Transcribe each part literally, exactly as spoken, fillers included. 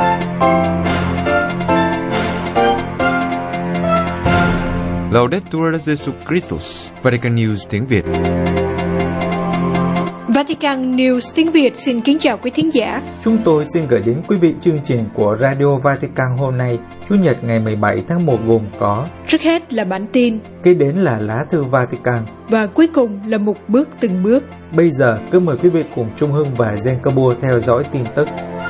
Laudetur Jesus Christus, Vatican News tiếng Việt. Vatican News tiếng Việt xin kính chào quý thính giả. Chúng tôi xin gửi đến quý vị chương trình của Radio Vatican hôm nay, Chủ nhật ngày mười bảy tháng một gồm có: trước hết là bản tin, kế đến là lá thư Vatican và cuối cùng là một bước từng bước. Bây giờ cứ mời quý vị cùng Trung Hưng và Zencabua theo dõi tin tức.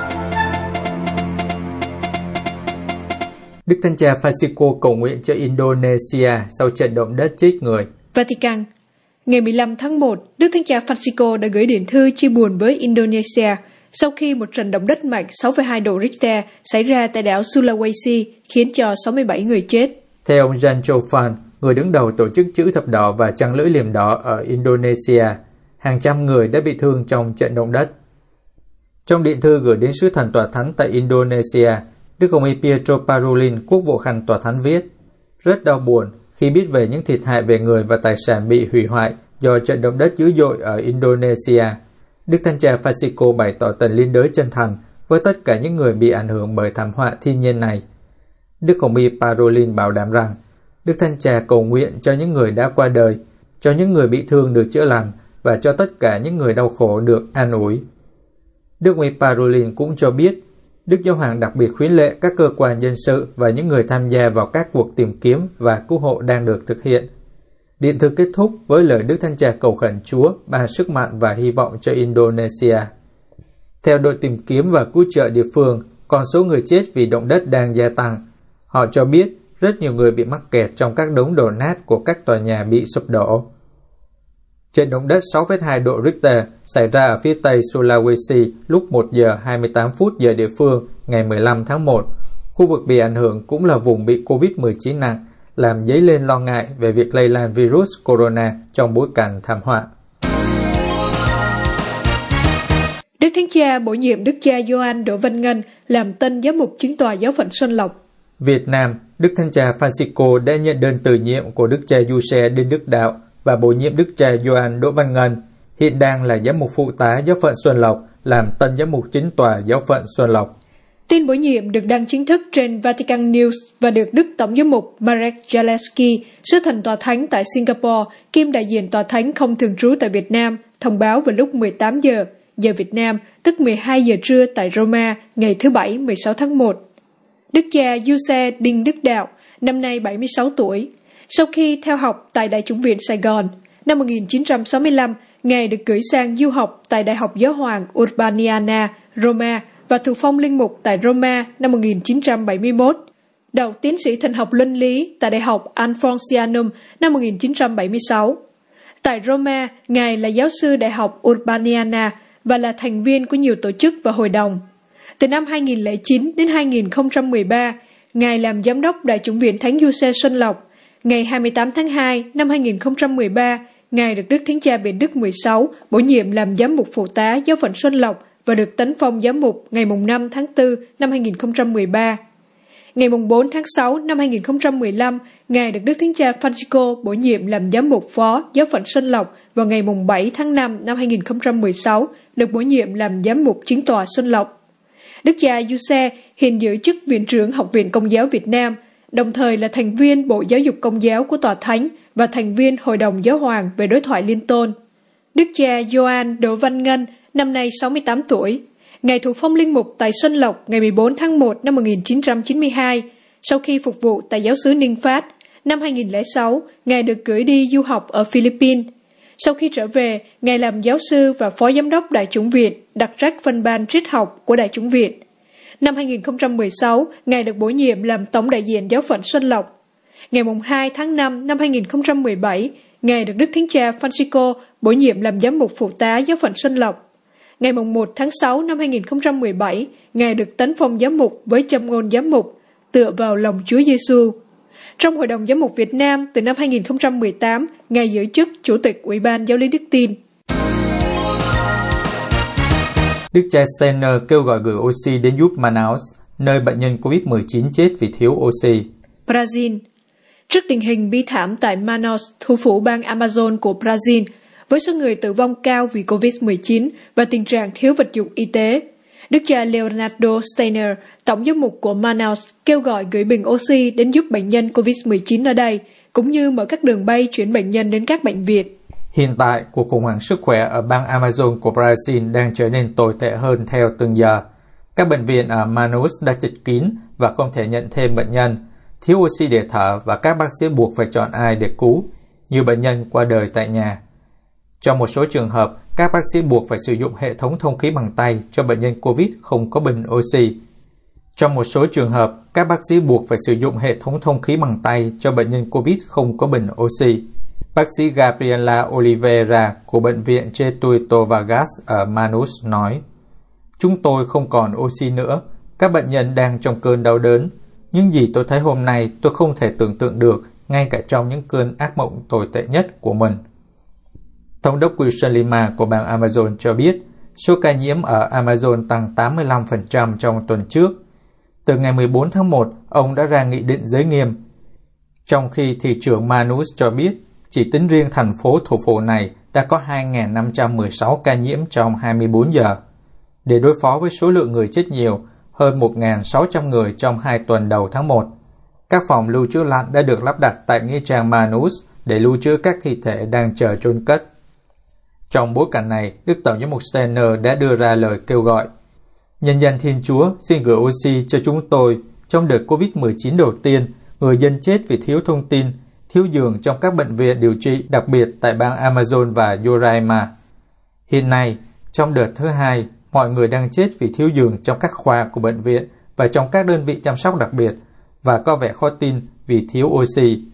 Đức Thánh Cha Francisco cầu nguyện cho Indonesia sau trận động đất chết người. Vatican. Ngày mười lăm tháng một, Đức Thánh Cha Francisco đã gửi điện thư chia buồn với Indonesia sau khi một trận động đất mạnh sáu phẩy hai độ Richter xảy ra tại đảo Sulawesi khiến cho sáu mươi bảy người chết. Theo ông Jan Chofan, người đứng đầu tổ chức Chữ Thập Đỏ và Trăng Lưỡi Liềm Đỏ ở Indonesia, hàng trăm người đã bị thương trong trận động đất. Trong điện thư gửi đến sứ thần tòa thánh tại Indonesia, Đức Hồng Y Pietro Parolin, quốc vụ khanh tòa thánh viết: rất đau buồn khi biết về những thiệt hại về người và tài sản bị hủy hoại do trận động đất dữ dội ở Indonesia. Đức Thánh Cha Francisco bày tỏ tình liên đới chân thành với tất cả những người bị ảnh hưởng bởi thảm họa thiên nhiên này. Đức Hồng Y Parolin bảo đảm rằng Đức Thánh Cha cầu nguyện cho những người đã qua đời, cho những người bị thương được chữa lành và cho tất cả những người đau khổ được an ủi. Đức Hồng Y Parolin cũng cho biết Đức Giáo Hoàng đặc biệt khuyến lệ các cơ quan dân sự và những người tham gia vào các cuộc tìm kiếm và cứu hộ đang được thực hiện. Điện thư kết thúc với lời Đức Thánh Cha cầu khẩn Chúa ban sức mạnh và hy vọng cho Indonesia. Theo đội tìm kiếm và cứu trợ địa phương, con số người chết vì động đất đang gia tăng. Họ cho biết rất nhiều người bị mắc kẹt trong các đống đổ nát của các tòa nhà bị sụp đổ. Trận động đất sáu phẩy hai độ Richter xảy ra ở phía tây Sulawesi lúc một giờ hai mươi tám phút giờ địa phương ngày mười lăm tháng một. Khu vực bị ảnh hưởng cũng là vùng bị covid mười chín nặng, làm dấy lên lo ngại về việc lây lan virus corona trong bối cảnh thảm họa. Đức Thánh Cha bổ nhiệm Đức cha Gioan Đỗ Văn Ngân làm tân giám mục chứng tòa giáo phận Xuân Lộc. Việt Nam, Đức Thánh Cha Francisco đã nhận đơn từ nhiệm của Đức cha Giuse Đinh Đức Đạo và bổ nhiệm Đức cha Gioan Đỗ Văn Ngân, hiện đang là giám mục phụ tá giáo phận Xuân Lộc, làm tân giám mục chính tòa giáo phận Xuân Lộc. Tin bổ nhiệm được đăng chính thức trên Vatican News và được Đức Tổng giám mục Marek Zaleski, sứ thần tòa thánh tại Singapore, kiêm đại diện tòa thánh không thường trú tại Việt Nam, thông báo vào lúc mười tám giờ, giờ Việt Nam, tức mười hai giờ trưa tại Roma, ngày thứ Bảy mười sáu tháng một. Đức cha Giuse Đinh Đức Đạo, năm nay bảy mươi sáu tuổi. Sau khi theo học tại Đại chủng viện Sài Gòn, năm một nghìn chín trăm sáu mươi lăm, Ngài được gửi sang du học tại Đại học Giáo hoàng Urbaniana, Roma và thụ phong linh mục tại Roma năm một nghìn chín trăm bảy mươi mốt. Đậu tiến sĩ thần học luân lý tại Đại học Alfonsianum năm một nghìn chín trăm bảy mươi sáu. Tại Roma, Ngài là giáo sư Đại học Urbaniana và là thành viên của nhiều tổ chức và hội đồng. Từ năm hai nghìn lẻ chín đến hai nghìn không trăm mười ba, Ngài làm giám đốc Đại chủng viện Thánh Giuse Xuân Lộc. Ngày hai mươi tám tháng hai năm hai nghìn không trăm mười ba, Ngài được Đức Thánh Cha Benedict Đức mười sáu bổ nhiệm làm giám mục phụ tá giáo phận Xuân Lộc và được tấn phong giám mục ngày năm tháng tư năm hai nghìn không trăm mười ba. Ngày bốn tháng sáu năm hai nghìn không trăm mười lăm, Ngài được Đức Thánh Cha Francisco bổ nhiệm làm giám mục phó giáo phận Xuân Lộc vào ngày bảy tháng năm năm hai nghìn không trăm mười sáu, được bổ nhiệm làm giám mục chính tòa Xuân Lộc. Đức cha Giuse hiện giữ chức viện trưởng Học viện Công giáo Việt Nam, đồng thời là thành viên Bộ Giáo dục Công giáo của Tòa Thánh và thành viên Hội đồng Giáo hoàng về đối thoại liên tôn. Đức cha Gioan Đỗ Văn Ngân, năm nay sáu mươi tám tuổi. Ngài thụ phong linh mục tại Xuân Lộc ngày mười bốn tháng một năm một nghìn chín trăm chín mươi hai. Sau khi phục vụ tại giáo xứ Ninh Phát, năm hai nghìn lẻ sáu, Ngài được gửi đi du học ở Philippines. Sau khi trở về, Ngài làm giáo sư và phó giám đốc Đại chủng viện, đặc trách phân ban triết học của Đại chủng viện. Năm hai nghìn không trăm mười sáu, Ngài được bổ nhiệm làm tổng đại diện giáo phận Xuân Lộc. Ngày hai tháng năm năm hai nghìn không trăm mười bảy, Ngài được Đức Thánh Cha Francisco bổ nhiệm làm giám mục phụ tá giáo phận Xuân Lộc. Ngày một tháng sáu năm hai nghìn không trăm mười bảy, Ngài được tấn phong giám mục với châm ngôn giám mục, tựa vào lòng Chúa Giêsu. Trong Hội đồng Giám mục Việt Nam, từ năm hai nghìn không trăm mười tám, Ngài giữ chức Chủ tịch Ủy ban Giáo lý Đức tin. Đức cha Steiner kêu gọi gửi oxy đến giúp Manaus, nơi bệnh nhân covid mười chín chết vì thiếu oxy. Brazil. Trước tình hình bi thảm tại Manaus, thủ phủ bang Amazon của Brazil, với số người tử vong cao vì covid mười chín và tình trạng thiếu vật dụng y tế, Đức cha Leonardo Steiner, tổng giám mục của Manaus, kêu gọi gửi bình oxy đến giúp bệnh nhân covid mười chín ở đây, cũng như mở các đường bay chuyển bệnh nhân đến các bệnh viện. Hiện tại, cuộc khủng hoảng sức khỏe ở bang Amazon của Brazil đang trở nên tồi tệ hơn theo từng giờ. Các bệnh viện ở Manaus đã chật kín và không thể nhận thêm bệnh nhân, thiếu oxy để thở và các bác sĩ buộc phải chọn ai để cứu, như bệnh nhân qua đời tại nhà. Trong một số trường hợp, các bác sĩ buộc phải sử dụng hệ thống thông khí bằng tay cho bệnh nhân COVID không có bình oxy. Trong một số trường hợp, các bác sĩ buộc phải sử dụng hệ thống thông khí bằng tay cho bệnh nhân COVID không có bình oxy. Bác sĩ Gabriela Oliveira của bệnh viện Getúlio Vargas ở Manaus nói, "Chúng tôi không còn oxy nữa, các bệnh nhân đang trong cơn đau đớn. Những gì tôi thấy hôm nay tôi không thể tưởng tượng được, ngay cả trong những cơn ác mộng tồi tệ nhất của mình." Thống đốc Wilson Lima của bang Amazon cho biết, số ca nhiễm ở Amazon tăng tám mươi lăm phần trăm trong tuần trước. Từ ngày mười bốn tháng một, ông đã ra nghị định giới nghiêm. Trong khi thị trưởng Manaus cho biết, chỉ tính riêng thành phố thủ phủ này đã có hai nghìn năm trăm mười sáu ca nhiễm trong hai mươi bốn giờ. Để đối phó với số lượng người chết nhiều, hơn một nghìn sáu trăm người trong hai tuần đầu tháng một, các phòng lưu trữ lạnh đã được lắp đặt tại nghĩa trang Manaus để lưu trữ các thi thể đang chờ chôn cất. Trong bối cảnh này, Đức Tổng giám mục Steiner đã đưa ra lời kêu gọi, "Nhân danh Thiên Chúa xin gửi oxy cho chúng tôi. Trong đợt covid mười chín đầu tiên, người dân chết vì thiếu thông tin, thiếu giường trong các bệnh viện điều trị đặc biệt tại bang Amazon và Roraima. Hiện nay, trong đợt thứ hai, mọi người đang chết vì thiếu giường trong các khoa của bệnh viện và trong các đơn vị chăm sóc đặc biệt, và có vẻ khó tin vì thiếu oxy.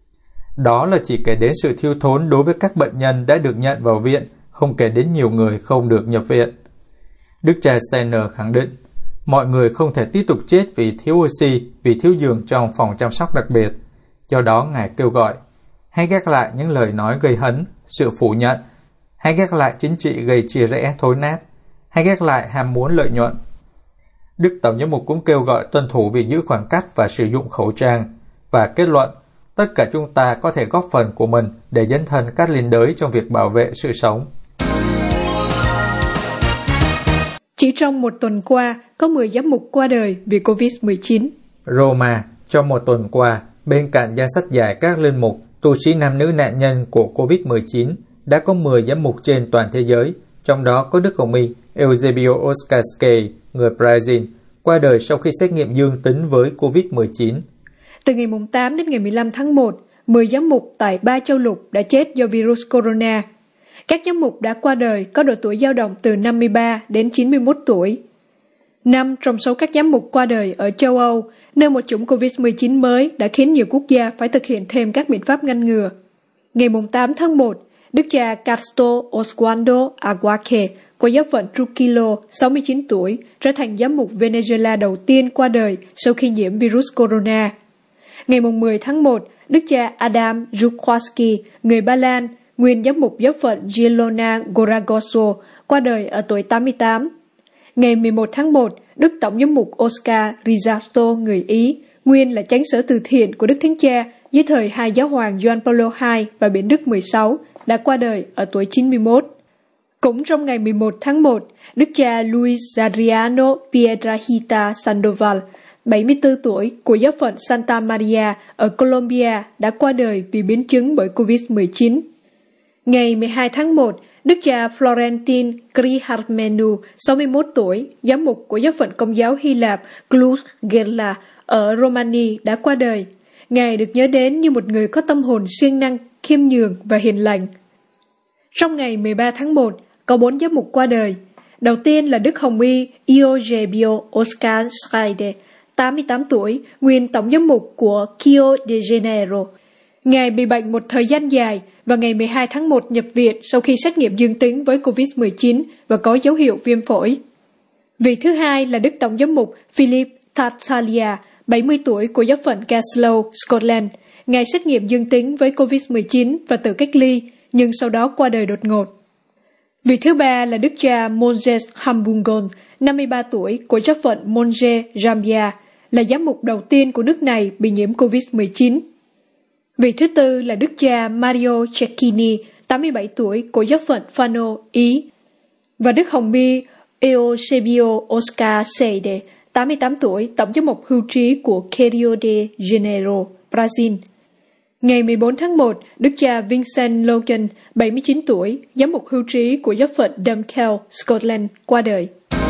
Đó là chỉ kể đến sự thiếu thốn đối với các bệnh nhân đã được nhận vào viện, không kể đến nhiều người không được nhập viện." Đức cha Steiner khẳng định, mọi người không thể tiếp tục chết vì thiếu oxy, vì thiếu giường trong phòng chăm sóc đặc biệt. Do đó, Ngài kêu gọi, hãy gác lại những lời nói gây hấn, sự phủ nhận, hãy gác lại chính trị gây chia rẽ thối nát, hãy gác lại ham muốn lợi nhuận. Đức Tổng giám mục cũng kêu gọi tuân thủ việc giữ khoảng cách và sử dụng khẩu trang, và kết luận, tất cả chúng ta có thể góp phần của mình để dấn thân các liên đới trong việc bảo vệ sự sống. Chỉ trong một tuần qua, có mười giám mục qua đời vì covid mười chín. Roma, trong một tuần qua, bên cạnh danh sách dài các linh mục, tu sĩ nam nữ nạn nhân của covid mười chín, đã có mười giám mục trên toàn thế giới, trong đó có Đức Hồng Y Eusebio Oscarske, người Brazil, qua đời sau khi xét nghiệm dương tính với covid mười chín. Từ ngày tám đến ngày mười lăm tháng một, mười giám mục tại ba châu lục đã chết do virus corona. Các giám mục đã qua đời có độ tuổi dao động từ năm mươi ba đến chín mươi mốt tuổi. Năm trong số các giám mục qua đời ở châu Âu, nơi một chủng covid mười chín mới đã khiến nhiều quốc gia phải thực hiện thêm các biện pháp ngăn ngừa. Ngày tám tháng một, Đức cha Castro Oswaldo Aguaque của giáo phận Trujillo, sáu mươi chín tuổi, trở thành giám mục Venezuela đầu tiên qua đời sau khi nhiễm virus corona. Ngày mười tháng một, Đức cha Adam Żuchwalski, người Ba Lan, nguyên giám mục giáo phận Zielona Goragoso, qua đời ở tuổi tám mươi tám. Ngày mười một tháng một, Đức Tổng giám mục Oscar Rizasto, người Ý, nguyên là chánh sở từ thiện của Đức Thánh Cha dưới thời hai giáo hoàng Gioan Paulo đệ nhị và Biển Đức mười sáu, đã qua đời ở tuổi chín mươi mốt. Cũng trong ngày mười một tháng một, Đức cha Luis Adriano Piedrahita Sandoval, bảy mươi tư tuổi, của giáo phận Santa Maria ở Colombia, đã qua đời vì biến chứng bởi covid mười chín. Ngày mười hai tháng một, Đức cha Florentin Criharmenu, sáu mươi mốt tuổi, giám mục của giáo phận Công giáo Hy Lạp Cluj Gela ở Romania, đã qua đời. Ngài được nhớ đến như một người có tâm hồn siêng năng, khiêm nhường và hiền lành. Trong ngày mười ba tháng một, có bốn giám mục qua đời. Đầu tiên là Đức Hồng Y Eusebio Oscar Schraide, tám mươi tám tuổi, nguyên tổng giám mục của Rio de Janeiro. Ngài bị bệnh một thời gian dài và ngày mười hai tháng một nhập viện sau khi xét nghiệm dương tính với covid mười chín và có dấu hiệu viêm phổi. Vị thứ hai là Đức Tổng giám mục Philip Tartaglia, bảy mươi tuổi, của giáo phận Glasgow, Scotland. Ngài xét nghiệm dương tính với covid mười chín và tự cách ly, nhưng sau đó qua đời đột ngột. Vị thứ ba là Đức cha Monjes Hambungon, năm mươi ba tuổi, của giáo phận Monje, Zambia, là giám mục đầu tiên của nước này bị nhiễm covid mười chín. Vị thứ tư là Đức cha Mario Cecchini, tám mươi bảy tuổi, của giáo phận Fano, Ý. Và Đức Hồng Y Eusebio Oscar Seide, tám mươi tám tuổi, tổng giám mục hưu trí của Rio de Janeiro, Brazil. Ngày mười bốn tháng một, Đức cha Vincent Logan, bảy mươi chín tuổi, giám mục hưu trí của giáo phận Dunkeld, Scotland, qua đời.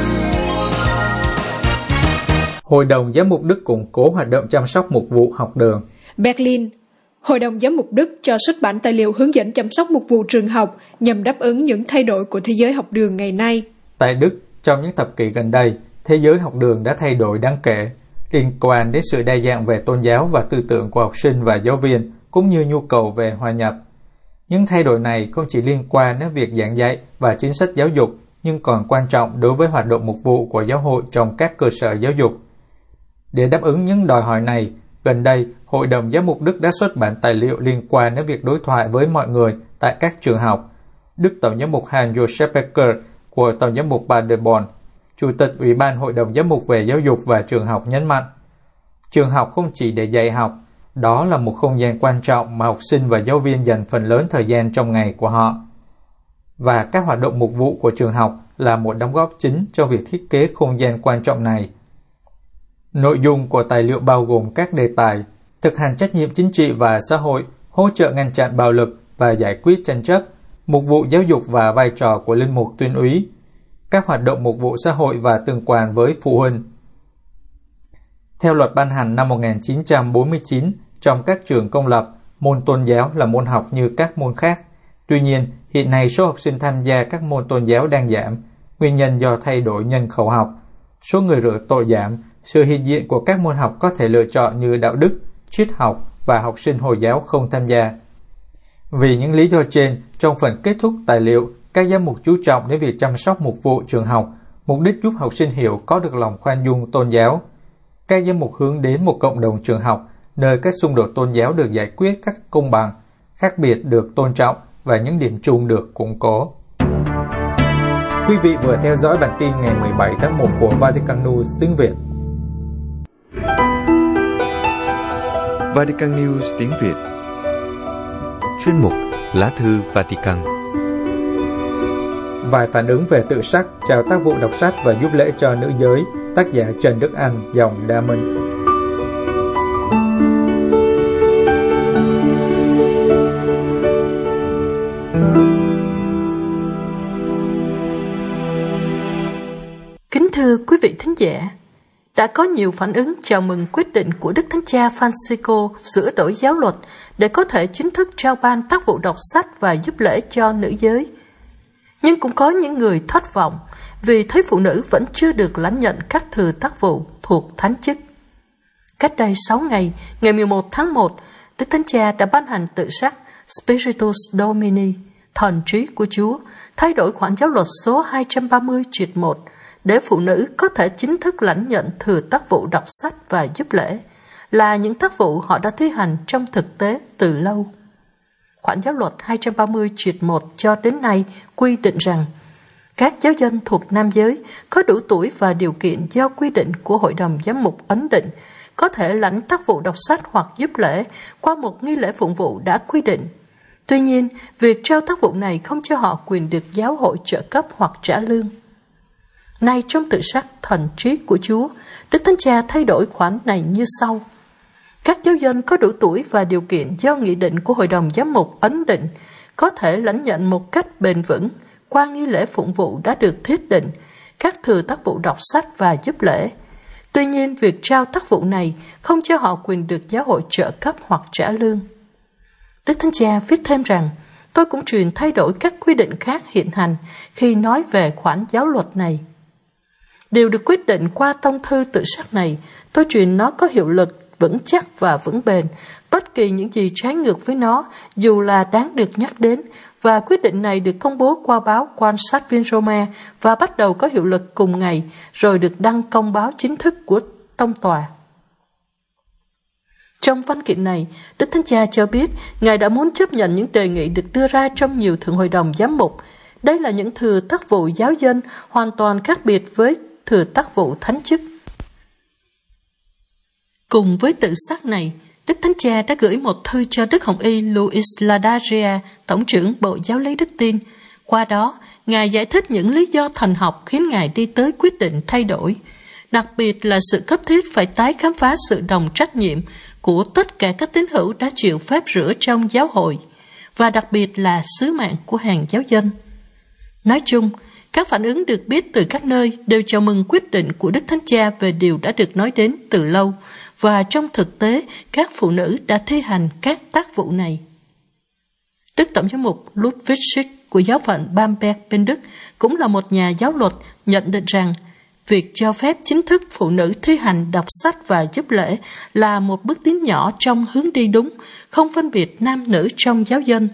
Hội đồng Giám mục Đức củng cố hoạt động chăm sóc mục vụ học đường. Berlin, Hội đồng Giám mục Đức cho xuất bản tài liệu hướng dẫn chăm sóc mục vụ trường học nhằm đáp ứng những thay đổi của thế giới học đường ngày nay. Tại Đức, trong những thập kỷ gần đây, thế giới học đường đã thay đổi đáng kể, liên quan đến sự đa dạng về tôn giáo và tư tưởng của học sinh và giáo viên, cũng như nhu cầu về hòa nhập. Những thay đổi này không chỉ liên quan đến việc giảng dạy và chính sách giáo dục, nhưng còn quan trọng đối với hoạt động mục vụ của giáo hội trong các cơ sở giáo dục. Để đáp ứng những đòi hỏi này, gần đây, Hội đồng Giám mục Đức đã xuất bản tài liệu liên quan đến việc đối thoại với mọi người tại các trường học. Đức Tổng giám mục Hans Joseph Becker của Tổng giám mục Paderborn, Chủ tịch Ủy ban Hội đồng Giám mục về Giáo dục và Trường học nhấn mạnh, trường học không chỉ để dạy học, đó là một không gian quan trọng mà học sinh và giáo viên dành phần lớn thời gian trong ngày của họ. Và các hoạt động mục vụ của trường học là một đóng góp chính cho việc thiết kế không gian quan trọng này. Nội dung của tài liệu bao gồm các đề tài: thực hành trách nhiệm chính trị và xã hội, hỗ trợ ngăn chặn bạo lực và giải quyết tranh chấp, mục vụ giáo dục và vai trò của linh mục tuyên úy, các hoạt động mục vụ xã hội và tương quan với phụ huynh. Theo luật ban hành năm một nghìn chín trăm bốn mươi chín, trong các trường công lập, môn tôn giáo là môn học như các môn khác. Tuy nhiên, hiện nay số học sinh tham gia các môn tôn giáo đang giảm, nguyên nhân do thay đổi nhân khẩu học. Số người rửa tội giảm, sự hiện diện của các môn học có thể lựa chọn như đạo đức, triết học và học sinh Hồi giáo không tham gia. Vì những lý do trên, trong phần kết thúc tài liệu, các giám mục chú trọng đến việc chăm sóc mục vụ trường học, mục đích giúp học sinh hiểu có được lòng khoan dung tôn giáo. Các giám mục hướng đến một cộng đồng trường học, nơi các xung đột tôn giáo được giải quyết cách công bằng, khác biệt được tôn trọng và những điểm chung được củng cố. Quý vị vừa theo dõi bản tin ngày mười bảy tháng một của Vatican News tiếng Việt. Vatican News tiếng Việt. Chuyên mục Lá thư Vatican. Vài phản ứng về tự sắc, chào tác vụ đọc sách và giúp lễ cho nữ giới, tác giả Trần Đức Anh, dòng Đa Minh. Kính thưa quý vị thính giả, đã có nhiều phản ứng chào mừng quyết định của Đức Thánh Cha Francisco sửa đổi giáo luật để có thể chính thức trao ban tác vụ đọc sách và giúp lễ cho nữ giới. Nhưng cũng có những người thất vọng vì thấy phụ nữ vẫn chưa được lãnh nhận các thừa tác vụ thuộc thánh chức. Cách đây sáu ngày, ngày mười một tháng một, Đức Thánh Cha đã ban hành tự sắc Spiritus Domini, thần trí của Chúa, thay đổi khoản giáo luật số hai trăm ba mươi triệt một để phụ nữ có thể chính thức lãnh nhận thừa tác vụ đọc sách và giúp lễ, là những tác vụ họ đã thi hành trong thực tế từ lâu. Khoản giáo luật hai trăm ba mươi triệt một cho đến nay quy định rằng các giáo dân thuộc nam giới có đủ tuổi và điều kiện do quy định của Hội đồng Giám mục ấn định có thể lãnh tác vụ đọc sách hoặc giúp lễ qua một nghi lễ phụng vụ đã quy định. Tuy nhiên, việc trao tác vụ này không cho họ quyền được giáo hội trợ cấp hoặc trả lương. Nay trong tự sắc thần trí của Chúa, Đức Thánh Cha thay đổi khoản này như sau. Các giáo dân có đủ tuổi và điều kiện do nghị định của Hội đồng Giám mục ấn định có thể lãnh nhận một cách bền vững qua nghi lễ phụng vụ đã được thiết định các thừa tác vụ đọc sách và giúp lễ. Tuy nhiên, việc trao tác vụ này không cho họ quyền được giáo hội trợ cấp hoặc trả lương. Đức Thánh Cha viết thêm rằng, tôi cũng truyền thay đổi các quy định khác hiện hành khi nói về khoản giáo luật này. Điều được quyết định qua tông thư tự sắc này, tôi truyền nó có hiệu lực vững chắc và vững bền, bất kỳ những gì trái ngược với nó, dù là đáng được nhắc đến, và quyết định này được công bố qua báo Quan sát viên Roma và bắt đầu có hiệu lực cùng ngày, rồi được đăng công báo chính thức của tông tòa. Trong văn kiện này, Đức Thánh Cha cho biết Ngài đã muốn chấp nhận những đề nghị được đưa ra trong nhiều thượng hội đồng giám mục. Đây là những thừa tác vụ giáo dân hoàn toàn khác biệt với thừa tác vụ thánh chức. Cùng với tự sắc này, Đức Thánh Cha đã gửi một thư cho Đức Hồng Y Luis Ladaria, Tổng trưởng Bộ Giáo lý Đức Tin, Qua đó, Ngài giải thích những lý do thần học khiến Ngài đi tới quyết định thay đổi, đặc biệt là sự cấp thiết phải tái khám phá sự đồng trách nhiệm của tất cả các tín hữu đã chịu phép rửa trong giáo hội, và đặc biệt là sứ mạng của hàng giáo dân. Nói chung, các phản ứng được biết từ các nơi đều chào mừng quyết định của Đức Thánh Cha về điều đã được nói đến từ lâu, và trong thực tế, các phụ nữ đã thi hành các tác vụ này. Đức Tổng giám mục Ludwig Schick của giáo phận Bamberg bên Đức cũng là một nhà giáo luật, nhận định rằng việc cho phép chính thức phụ nữ thi hành đọc sách và giúp lễ là một bước tiến nhỏ trong hướng đi đúng, không phân biệt nam nữ trong giáo dân.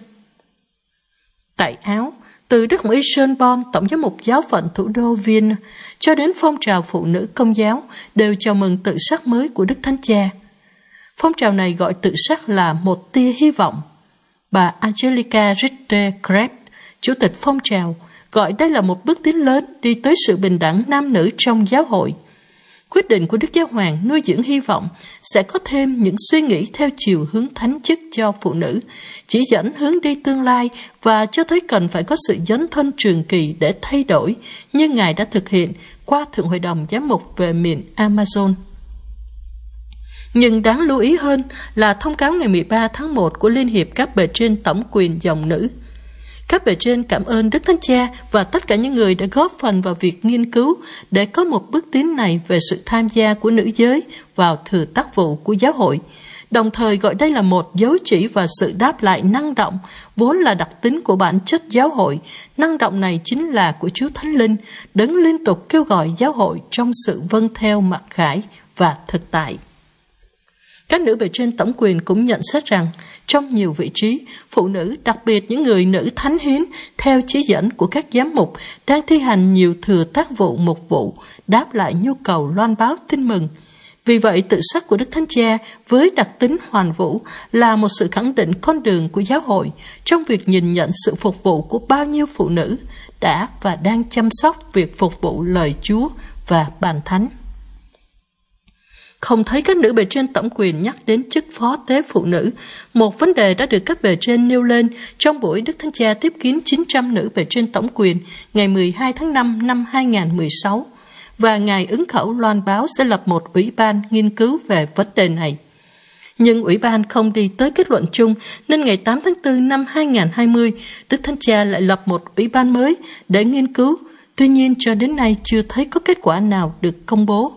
Tại Áo, từ Đức Mẫu Schönborn, Tổng giám mục giáo phận thủ đô Vienna, cho đến phong trào phụ nữ công giáo đều chào mừng tự sắc mới của Đức Thánh Cha. Phong trào này gọi tự sắc là một tia hy vọng. Bà Angelica Ritter-Krebs, chủ tịch phong trào, gọi đây là một bước tiến lớn đi tới sự bình đẳng nam nữ trong giáo hội. Quyết định của Đức Giáo Hoàng nuôi dưỡng hy vọng sẽ có thêm những suy nghĩ theo chiều hướng thánh chức cho phụ nữ, chỉ dẫn hướng đi tương lai và cho thấy cần phải có sự dấn thân trường kỳ để thay đổi, như Ngài đã thực hiện qua Thượng Hội đồng Giám mục về miền Amazon. Nhưng đáng lưu ý hơn là thông cáo ngày mười ba tháng một của Liên hiệp các bề trên tổng quyền dòng nữ. Các bề trên cảm ơn Đức Thánh Cha và tất cả những người đã góp phần vào việc nghiên cứu để có một bước tiến này về sự tham gia của nữ giới vào thừa tác vụ của giáo hội, đồng thời gọi đây là một dấu chỉ và sự đáp lại năng động, vốn là đặc tính của bản chất giáo hội. Năng động này chính là của Chúa Thánh Linh, đấng liên tục kêu gọi giáo hội trong sự vâng theo mặc khải và thực tại. Các nữ bề trên tổng quyền cũng nhận xét rằng, trong nhiều vị trí, phụ nữ, đặc biệt những người nữ thánh hiến, theo chỉ dẫn của các giám mục, đang thi hành nhiều thừa tác vụ mục vụ, đáp lại nhu cầu loan báo tin mừng. Vì vậy, tự sắc của Đức Thánh Cha với đặc tính hoàn vũ là một sự khẳng định con đường của giáo hội trong việc nhìn nhận sự phục vụ của bao nhiêu phụ nữ đã và đang chăm sóc việc phục vụ lời Chúa và bàn thánh. Không thấy các nữ bề trên tổng quyền nhắc đến chức phó tế phụ nữ, một vấn đề đã được các bề trên nêu lên trong buổi Đức Thánh Cha tiếp kiến chín trăm nữ bề trên tổng quyền ngày mười hai tháng năm năm hai nghìn không trăm mười sáu, và Ngài ứng khẩu loan báo sẽ lập một ủy ban nghiên cứu về vấn đề này. Nhưng ủy ban không đi tới kết luận chung, nên ngày tám tháng tư năm hai nghìn không trăm hai mươi, Đức Thánh Cha lại lập một ủy ban mới để nghiên cứu, tuy nhiên cho đến nay chưa thấy có kết quả nào được công bố.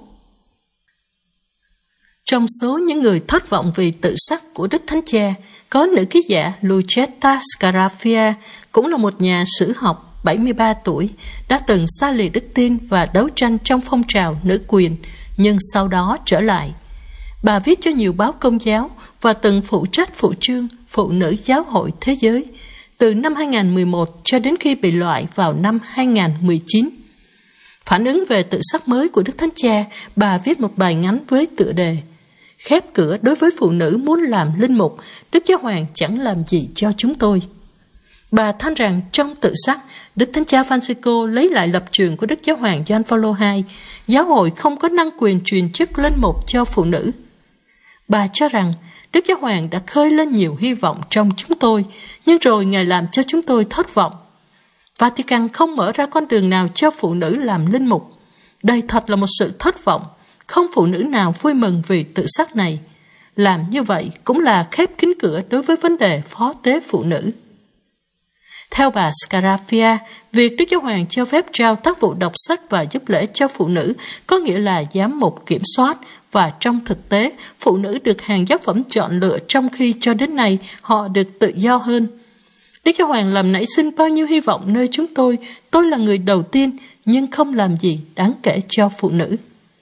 Trong số những người thất vọng vì tự sắc của Đức Thánh Cha, có nữ ký giả Lucetta Scarafia, cũng là một nhà sử học bảy mươi ba tuổi, đã từng xa lìa đức tin và đấu tranh trong phong trào nữ quyền, nhưng sau đó trở lại. Bà viết cho nhiều báo công giáo và từng phụ trách phụ trương Phụ nữ Giáo hội Thế giới từ năm hai nghìn không trăm mười một cho đến khi bị loại vào năm hai nghìn không trăm mười chín. Phản ứng về tự sắc mới của Đức Thánh Cha, bà viết một bài ngắn với tựa đề Khép cửa đối với phụ nữ muốn làm linh mục, Đức Giáo Hoàng chẳng làm gì cho chúng tôi. Bà than rằng trong tự sắc, Đức Thánh Cha Francisco lấy lại lập trường của Đức Giáo Hoàng Gioan Phaolô hai, giáo hội không có năng quyền truyền chức linh mục cho phụ nữ. Bà cho rằng Đức Giáo Hoàng đã khơi lên nhiều hy vọng trong chúng tôi, nhưng rồi Ngài làm cho chúng tôi thất vọng. Vatican không mở ra con đường nào cho phụ nữ làm linh mục. Đây thật là một sự thất vọng. Không phụ nữ nào vui mừng vì tự sắc này. Làm như vậy cũng là khép kín cửa đối với vấn đề phó tế phụ nữ. Theo bà Scarafia, việc Đức Giáo Hoàng cho phép trao tác vụ đọc sách và giúp lễ cho phụ nữ có nghĩa là giám mục kiểm soát, và trong thực tế, phụ nữ được hàng giáo phẩm chọn lựa trong khi cho đến nay họ được tự do hơn. Đức Giáo Hoàng làm nảy sinh bao nhiêu hy vọng nơi chúng tôi, tôi là người đầu tiên, nhưng không làm gì đáng kể cho phụ nữ.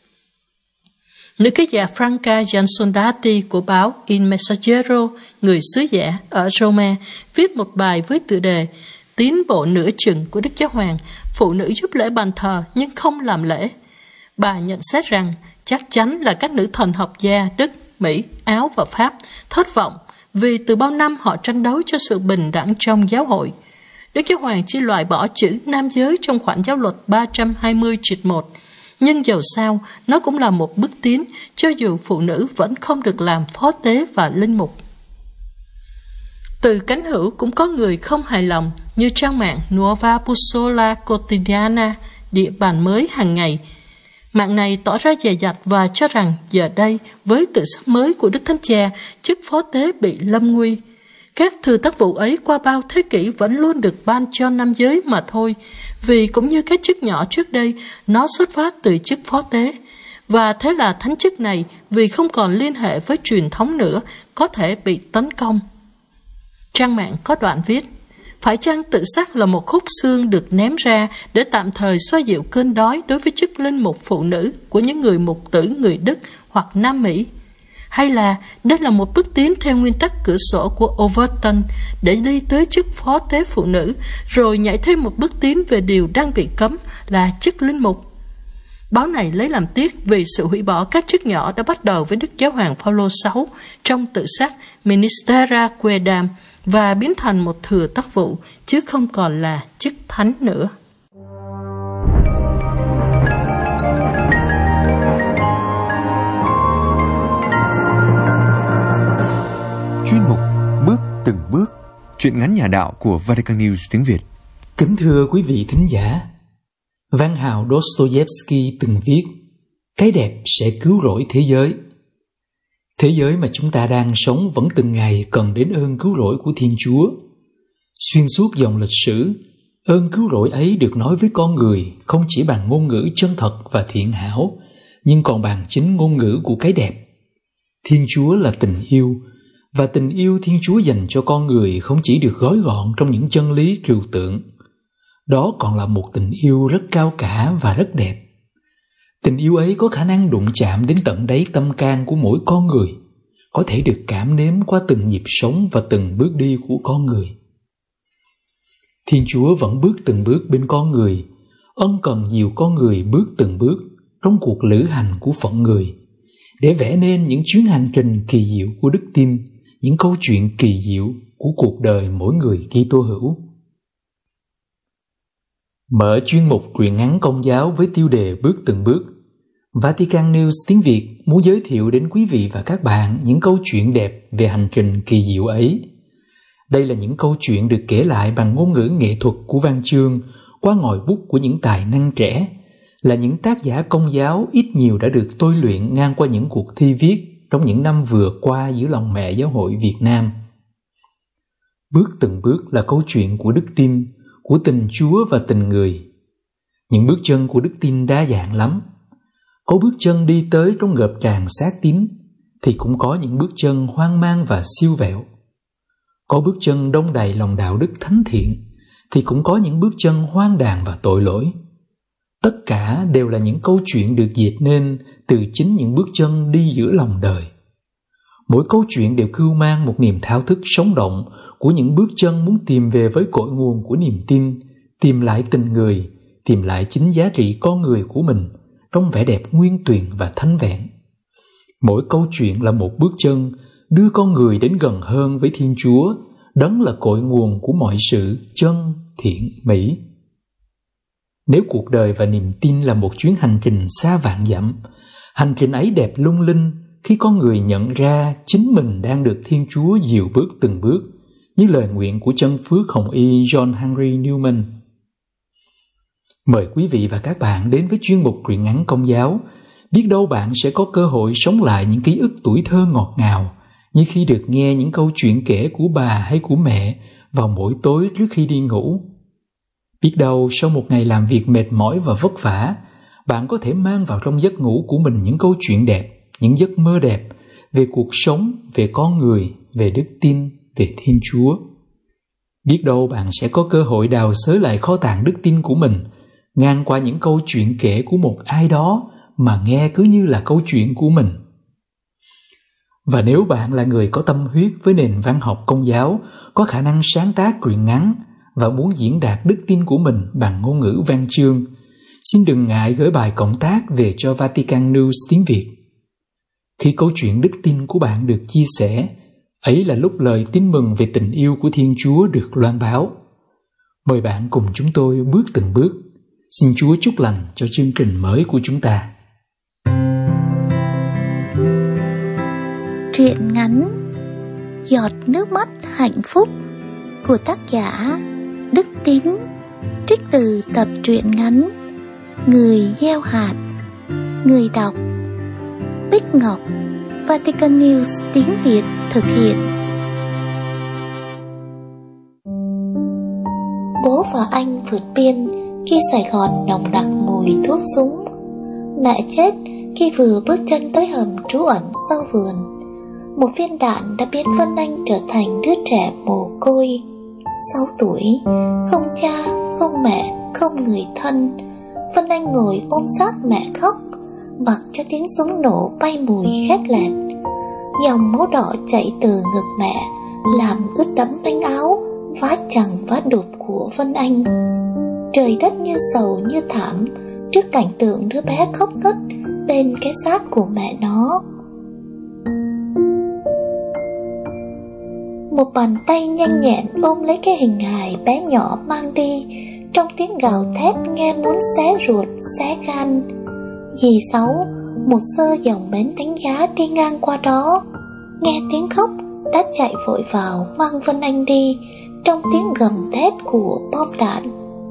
Nữ ký giả Franca Giansondati của báo Il Messaggero, người sứ giả ở Roma, viết một bài với tựa đề Tiến bộ nửa chừng của Đức Giáo Hoàng, phụ nữ giúp lễ bàn thờ nhưng không làm lễ. Bà nhận xét rằng chắc chắn là các nữ thần học gia Đức, Mỹ, Áo và Pháp thất vọng vì từ bao năm họ tranh đấu cho sự bình đẳng trong giáo hội. Đức Giáo Hoàng chỉ loại bỏ chữ nam giới trong khoản giáo luật ba trăm hai mươi trích một. Nhưng dầu sao, nó cũng là một bước tiến, cho dù phụ nữ vẫn không được làm phó tế và linh mục. Từ cánh hữu cũng có người không hài lòng, như trang mạng Nuova Bussola Quotidiana, địa bàn mới hàng ngày. Mạng này tỏ ra dè dặt và cho rằng giờ đây, với tự sắc mới của Đức Thánh Cha, chức phó tế bị lâm nguy. Các thư tác vụ ấy qua bao thế kỷ vẫn luôn được ban cho nam giới mà thôi, vì cũng như các chức nhỏ trước đây, nó xuất phát từ chức phó tế. Và thế là thánh chức này, vì không còn liên hệ với truyền thống nữa, có thể bị tấn công. Trang mạng có đoạn viết, phải chăng tự sắc là một khúc xương được ném ra để tạm thời xoa dịu cơn đói đối với chức linh mục phụ nữ của những người mục tử người Đức hoặc Nam Mỹ? Hay là đây là một bước tiến theo nguyên tắc cửa sổ của Overton để đi tới chức phó tế phụ nữ, rồi nhảy thêm một bước tiến về điều đang bị cấm là chức linh mục? Báo này lấy làm tiếc vì sự hủy bỏ các chức nhỏ đã bắt đầu với Đức Giáo hoàng Phaolô sáu trong tự sắc Ministera Quaedam và biến thành một thừa tác vụ, chứ không còn là chức thánh nữa. Chuyên mục Bước từng bước, truyện ngắn nhà đạo của Vatican News tiếng Việt. Kính thưa quý vị thính giả, văn hào Dostoevsky từng viết, cái đẹp sẽ cứu rỗi thế giới. Thế giới mà chúng ta đang sống vẫn từng ngày cần đến ơn cứu rỗi của Thiên Chúa. Xuyên suốt dòng lịch sử, ơn cứu rỗi ấy được nói với con người không chỉ bằng ngôn ngữ chân thật và thiện hảo, nhưng còn bằng chính ngôn ngữ của cái đẹp. Thiên Chúa là tình yêu, và tình yêu Thiên Chúa dành cho con người không chỉ được gói gọn trong những chân lý trừu tượng. Đó còn là một tình yêu rất cao cả và rất đẹp. Tình yêu ấy có khả năng đụng chạm đến tận đáy tâm can của mỗi con người, có thể được cảm nếm qua từng nhịp sống và từng bước đi của con người. Thiên Chúa vẫn bước từng bước bên con người, ân cần dìu con người bước từng bước trong cuộc lữ hành của phận người, để vẽ nên những chuyến hành trình kỳ diệu của đức tin, những câu chuyện kỳ diệu của cuộc đời mỗi người Kitô hữu. Mở chuyên mục truyện ngắn Công giáo với tiêu đề Bước từng bước, Vatican News tiếng Việt muốn giới thiệu đến quý vị và các bạn những câu chuyện đẹp về hành trình kỳ diệu ấy. Đây là những câu chuyện được kể lại bằng ngôn ngữ nghệ thuật của văn chương qua ngòi bút của những tài năng trẻ, là những tác giả Công giáo ít nhiều đã được tôi luyện ngang qua những cuộc thi viết trong những năm vừa qua giữa lòng mẹ giáo hội Việt Nam. Bước từng bước là câu chuyện của đức tin, của tình Chúa và tình người. Những bước chân của đức tin đa dạng lắm. Có bước chân đi tới trong ngập tràn xác tín, thì cũng có những bước chân hoang mang và siêu vẹo. Có bước chân đông đầy lòng đạo đức thánh thiện, thì cũng có những bước chân hoang đàn và tội lỗi. Tất cả đều là những câu chuyện được dệt nên từ chính những bước chân đi giữa lòng đời. Mỗi câu chuyện đều cưu mang một niềm thao thức sống động của những bước chân muốn tìm về với cội nguồn của niềm tin, tìm lại tình người, tìm lại chính giá trị con người của mình trong vẻ đẹp nguyên tuyền và thánh vẹn. Mỗi câu chuyện là một bước chân đưa con người đến gần hơn với Thiên Chúa, đấng là cội nguồn của mọi sự chân, thiện, mỹ. Nếu cuộc đời và niềm tin là một chuyến hành trình xa vạn dặm, hành trình ấy đẹp lung linh khi con người nhận ra chính mình đang được Thiên Chúa dìu bước từng bước, như lời nguyện của chân phước Hồng Y John Henry Newman. Mời quý vị và các bạn đến với chuyên mục truyện ngắn Công giáo. Biết đâu bạn sẽ có cơ hội sống lại những ký ức tuổi thơ ngọt ngào, như khi được nghe những câu chuyện kể của bà hay của mẹ vào mỗi tối trước khi đi ngủ. Biết đâu sau một ngày làm việc mệt mỏi và vất vả, bạn có thể mang vào trong giấc ngủ của mình những câu chuyện đẹp, những giấc mơ đẹp về cuộc sống, về con người, về đức tin, về Thiên Chúa. Biết đâu bạn sẽ có cơ hội đào xới lại kho tàng đức tin của mình, ngang qua những câu chuyện kể của một ai đó mà nghe cứ như là câu chuyện của mình. Và nếu bạn là người có tâm huyết với nền văn học Công giáo, có khả năng sáng tác truyện ngắn và muốn diễn đạt đức tin của mình bằng ngôn ngữ văn chương, xin đừng ngại gửi bài cộng tác về cho Vatican News tiếng Việt. Khi câu chuyện đức tin của bạn được chia sẻ, ấy là lúc lời tin mừng về tình yêu của Thiên Chúa được loan báo. Mời bạn cùng chúng tôi bước từng bước. Xin Chúa chúc lành cho chương trình mới của chúng ta. Truyện ngắn Giọt nước mắt hạnh phúc của tác giả Đức Tín, trích từ tập truyện ngắn Người gieo hạt. Người đọc Bích Ngọc. Vatican News tiếng Việt thực hiện. Bố và anh vượt biên khi Sài Gòn nồng nặc mùi thuốc súng. Mẹ chết khi vừa bước chân tới hầm trú ẩn sau vườn. Một viên đạn đã biến Vân Anh trở thành đứa trẻ mồ côi. Sáu tuổi, không cha, không mẹ, không người thân. Vân Anh ngồi ôm xác mẹ khóc, mặc cho tiếng súng nổ bay mùi khét lẹt. Dòng máu đỏ chảy từ ngực mẹ, làm ướt đẫm tanh áo, vá chằng vá đục của Vân Anh. Trời đất như sầu như thảm trước cảnh tượng đứa bé khóc ngất bên cái xác của mẹ nó. Một bàn tay nhanh nhẹn ôm lấy cái hình hài bé nhỏ mang đi, trong tiếng gào thét nghe muốn xé ruột xé gan. Dì Sáu, một sơ dòng bến Thánh Giá đi ngang qua đó, nghe tiếng khóc đã chạy vội vào mang Vân Anh đi trong tiếng gầm thét của bom đạn.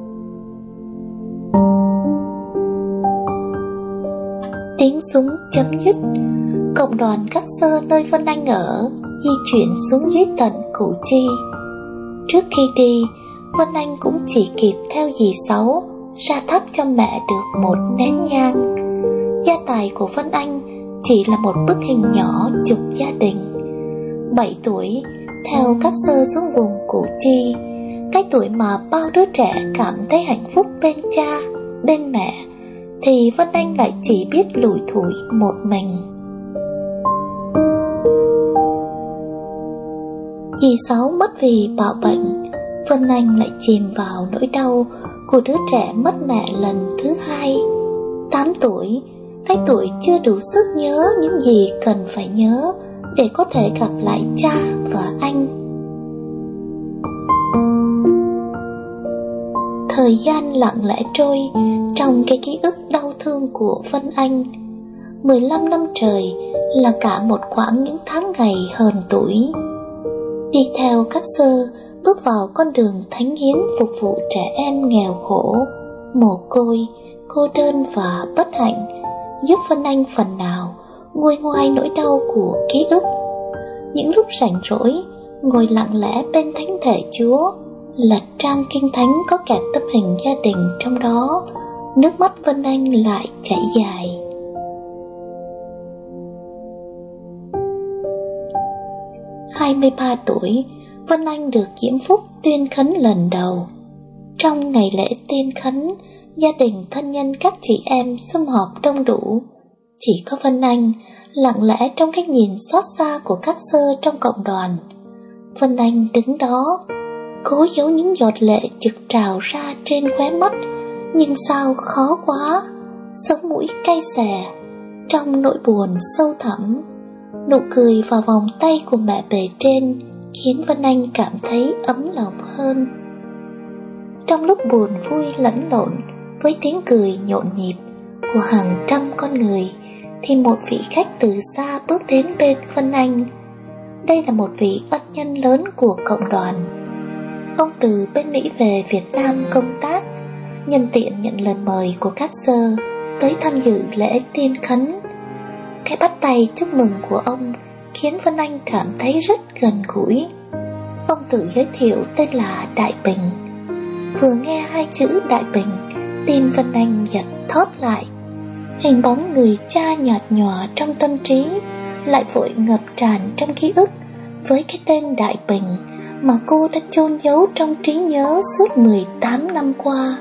Tiếng súng chấm dứt, cộng đoàn các sơ nơi Vân Anh ở di chuyển xuống dưới tận Củ Chi. Trước khi đi, Vân Anh cũng chỉ kịp theo dì Sáu ra thắp cho mẹ được một nén nhang. Gia tài của Vân Anh chỉ là một bức hình nhỏ chụp gia đình. Bảy tuổi, theo các sơ xuống vùng Củ Chi, cái tuổi mà bao đứa trẻ cảm thấy hạnh phúc bên cha, bên mẹ, thì Vân Anh lại chỉ biết lủi thủi một mình. Dì Sáu mất vì bạo bệnh, Vân Anh lại chìm vào nỗi đau của đứa trẻ mất mẹ lần thứ hai. Tám tuổi, cái tuổi chưa đủ sức nhớ những gì cần phải nhớ để có thể gặp lại cha và anh. Thời gian lặng lẽ trôi trong cái ký ức đau thương của Vân Anh. Mười lăm năm trời là cả một quãng những tháng ngày hờn tuổi. Đi theo các sơ bước vào con đường thánh hiến phục vụ trẻ em nghèo khổ, mồ côi, cô đơn và bất hạnh, giúp Vân Anh phần nào nguôi ngoai nỗi đau của ký ức. Những lúc rảnh rỗi, ngồi lặng lẽ bên thánh thể Chúa, lật trang kinh thánh có kẹp tấm hình gia đình trong đó, nước mắt Vân Anh lại chảy dài. hai mươi ba tuổi, Vân Anh được Diễm Phúc tuyên khấn lần đầu. Trong ngày lễ tuyên khấn, gia đình thân nhân các chị em sum họp đông đủ. Chỉ có Vân Anh lặng lẽ trong cái nhìn xót xa của các sơ trong cộng đoàn. Vân Anh đứng đó, cố giấu những giọt lệ trực trào ra trên khóe mắt, nhưng sao khó quá, sống mũi cay xè trong nỗi buồn sâu thẳm. Nụ cười và vòng tay của mẹ bề trên khiến Vân Anh cảm thấy ấm lòng hơn. Trong lúc buồn vui lẫn lộn với tiếng cười nhộn nhịp của hàng trăm con người, thì một vị khách từ xa bước đến bên Vân Anh. Đây là một vị ân nhân lớn của cộng đoàn. Ông từ bên Mỹ về Việt Nam công tác, nhân tiện nhận lời mời của các sơ tới tham dự lễ tiên khấn. Cái bắt tay chúc mừng của ông khiến Vân Anh cảm thấy rất gần gũi. Ông tự giới thiệu tên là Đại Bình. Vừa nghe hai chữ Đại Bình, tim Vân Anh giật thót lại. Hình bóng người cha nhạt nhòa trong tâm trí lại vội ngập tràn trong ký ức với cái tên Đại Bình mà cô đã chôn giấu trong trí nhớ suốt mười tám năm qua.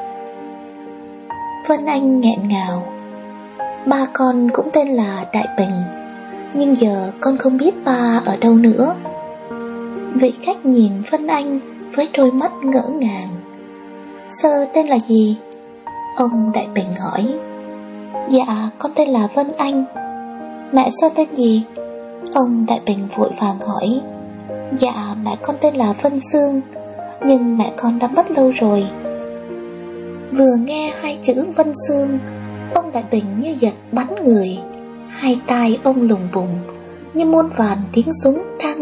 Vân Anh nghẹn ngào. Ba con cũng tên là Đại Bình, nhưng giờ con không biết ba ở đâu nữa. Vị khách nhìn Vân Anh với đôi mắt ngỡ ngàng. Sơ tên là gì? Ông Đại Bình hỏi. Dạ, con tên là Vân Anh. Mẹ Sơ tên gì? Ông Đại Bình vội vàng hỏi. Dạ, mẹ con tên là Vân Sương, nhưng mẹ con đã mất lâu rồi. Vừa nghe hai chữ Vân Sương, ông Đại Bình như giật bắn người. Hai tai ông lùng bùng như muôn vàn tiếng súng đang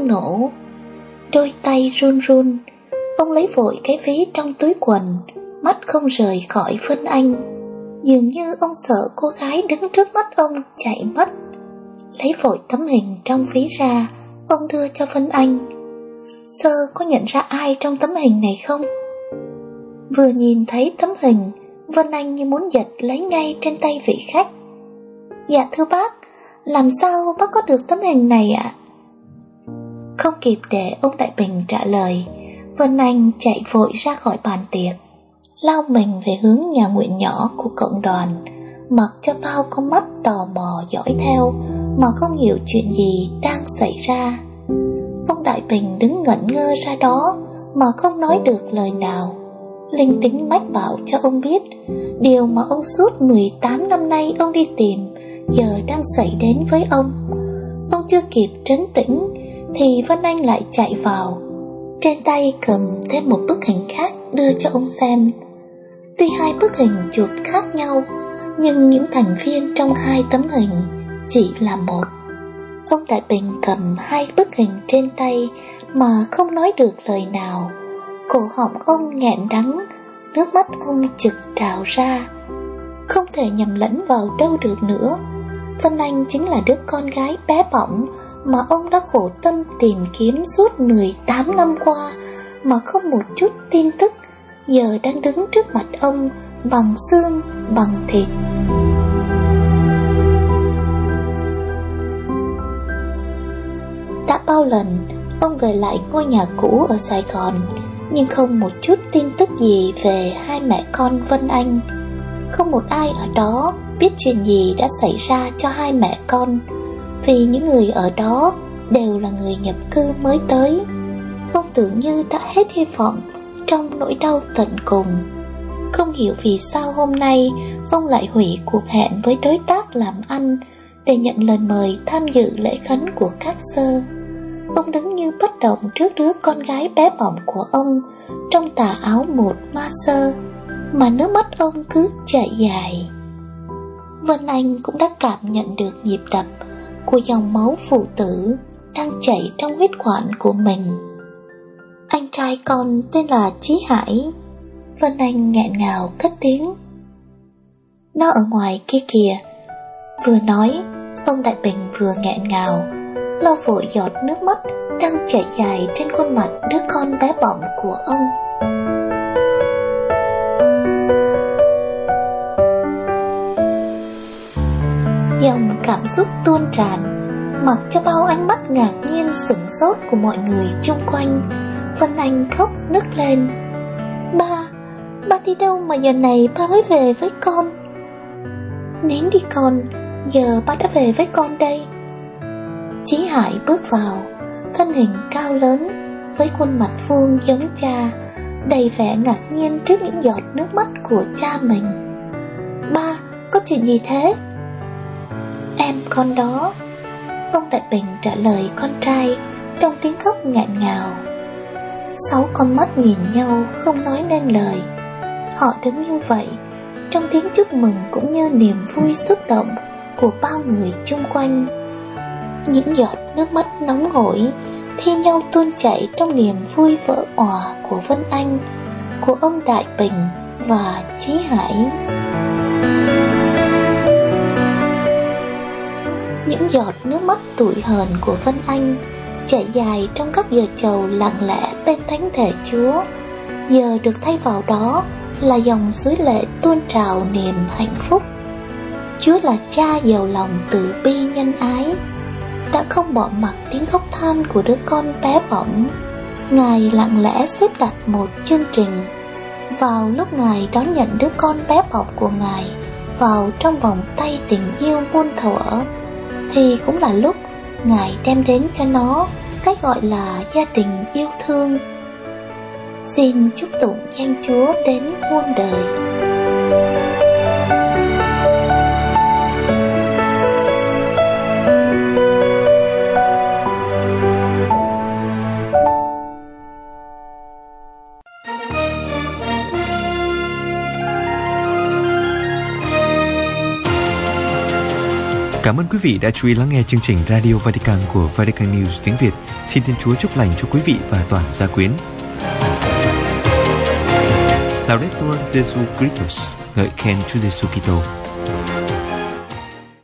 đang nổ. Đôi tay run run, ông lấy vội cái ví trong túi quần, mắt không rời khỏi Vân Anh. Dường như ông sợ cô gái đứng trước mắt ông chạy mất. Lấy vội tấm hình trong ví ra, ông đưa cho Vân Anh. Sơ có nhận ra ai trong tấm hình này không? Vừa nhìn thấy tấm hình, Vân Anh như muốn giật lấy ngay trên tay vị khách. Dạ thưa bác, làm sao bác có được tấm hình này ạ? Không kịp để ông Đại Bình trả lời, Vân Anh chạy vội ra khỏi bàn tiệc, lao mình về hướng nhà nguyện nhỏ của cộng đoàn, mặc cho bao con mắt tò mò dõi theo mà không hiểu chuyện gì đang xảy ra. Ông Đại Bình đứng ngẩn ngơ ra đó mà không nói được lời nào. Linh tính mách bảo cho ông biết điều mà ông suốt mười tám năm nay ông đi tìm giờ đang xảy đến với ông. Ông chưa kịp trấn tĩnh thì Vân Anh lại chạy vào, trên tay cầm thêm một bức hình khác đưa cho ông xem. Tuy hai bức hình chụp khác nhau, nhưng những thành viên trong hai tấm hình chỉ là một. Ông Đại Bình cầm hai bức hình trên tay mà không nói được lời nào. Cổ họng ông nghẹn đắng, nước mắt ông trực trào ra. Không thể nhầm lẫn vào đâu được nữa. Vân Anh chính là đứa con gái bé bỏng mà ông đã khổ tâm tìm kiếm suốt mười tám năm qua mà không một chút tin tức, giờ đang đứng trước mặt ông bằng xương bằng thịt. Đã bao lần ông về lại ngôi nhà cũ ở Sài Gòn, nhưng không một chút tin tức gì về hai mẹ con Vân Anh. Không một ai ở đó biết chuyện gì đã xảy ra cho hai mẹ con, vì những người ở đó đều là người nhập cư mới tới. Ông tưởng như đã hết hy vọng trong nỗi đau tận cùng. Không hiểu vì sao hôm nay ông lại hủy cuộc hẹn với đối tác làm ăn để nhận lời mời tham dự lễ khấn của các sơ. Ông đứng như bất động trước đứa con gái bé bỏng của ông trong tà áo một ma sơ, mà nước mắt ông cứ chảy dài. Vân Anh cũng đã cảm nhận được nhịp đập của dòng máu phụ tử đang chảy trong huyết quản của mình. Anh trai con tên là Chí Hải. Vân Anh nghẹn ngào cất tiếng. Nó ở ngoài kia kìa. Vừa nói, ông Đại Bình vừa nghẹn ngào lau vội giọt nước mắt đang chảy dài trên khuôn mặt đứa con bé bỏng của ông. Dòng cảm xúc tuôn tràn, mặc cho bao ánh mắt ngạc nhiên sửng sốt của mọi người chung quanh. Vân Anh khóc nức lên. Ba, ba đi đâu mà giờ này ba mới về với con? Nín đi con, giờ ba đã về với con đây. Chí Hải bước vào, thân hình cao lớn với khuôn mặt vuông giống cha, đầy vẻ ngạc nhiên trước những giọt nước mắt của cha mình. Ba, có chuyện gì thế? Em con đó. Ông Đại Bình trả lời con trai trong tiếng khóc nghẹn ngào. Sáu con mắt nhìn nhau không nói nên lời. Họ đứng như vậy, trong tiếng chúc mừng cũng như niềm vui xúc động của bao người chung quanh. Những giọt nước mắt nóng hổi thi nhau tuôn chảy trong niềm vui vỡ òa của Vân Anh, của ông Đại Bình và Chí Hải. Những giọt nước mắt tủi hờn của Vân Anh chảy dài trong các giờ chầu lặng lẽ bên thánh thể Chúa, giờ được thay vào đó là dòng suối lệ tuôn trào niềm hạnh phúc. Chúa là cha giàu lòng từ bi nhân ái, đã không bỏ mặc tiếng khóc than của đứa con bé bỏng. Ngài lặng lẽ xếp đặt một chương trình. Vào lúc Ngài đón nhận đứa con bé bỏng của Ngài vào trong vòng tay tình yêu muôn thuở, thì cũng là lúc Ngài đem đến cho nó cái gọi là gia đình yêu thương. Xin chúc tụng danh Chúa đến muôn đời. Cảm ơn quý vị đã chú ý lắng nghe chương trình Radio Vatican của Vatican News tiếng Việt. Xin Thiên Chúa chúc lành cho quý vị và toàn gia quyến. Laudetur Jesu Christus, ngợi khen Chúa Giêsu Kitô.